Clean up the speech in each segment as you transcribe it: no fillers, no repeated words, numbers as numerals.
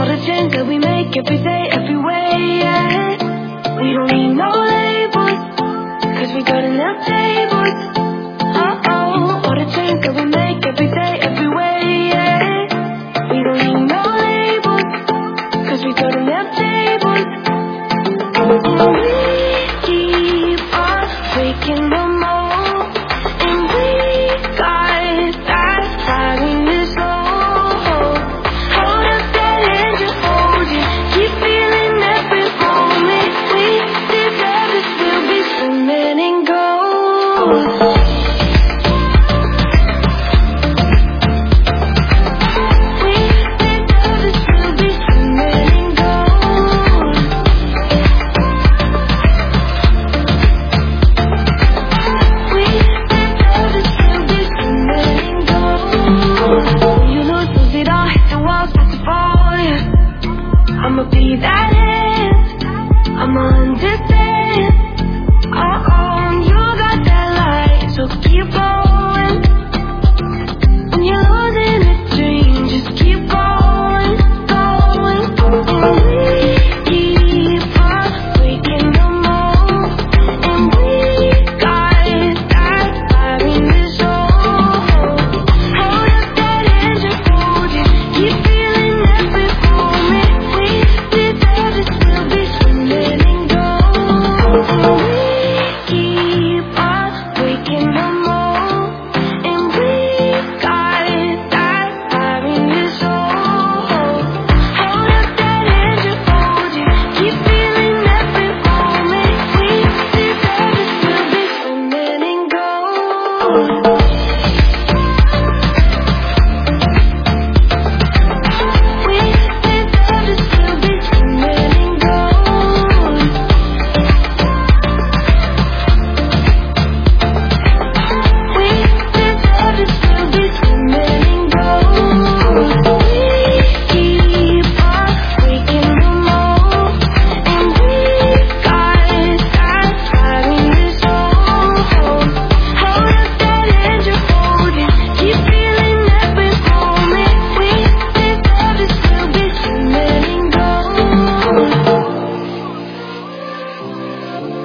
all the change that we make every day, every way, yeah. We don't need no labels, cause we got enough tables. Oh, all the change that we make every day, every way, yeah. We don't need no labels, cause we got enough tables. And we keep on breaking the mold, and we got that fire in this soul. Hold up that hand you're holding, keep feeling every moment. We deserve it, we'll be swimming in gold. I'ma be that hand, I'ma understand. You got that light, so keep going. When you're losing a dream, just keep going, going. And we keep on breaking the mold, and we got that fire in the soul. Hold up that hand you're holding, keep feeling every moment.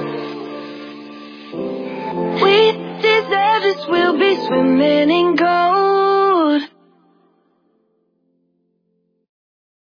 We deserve this, we'll be swimming in gold.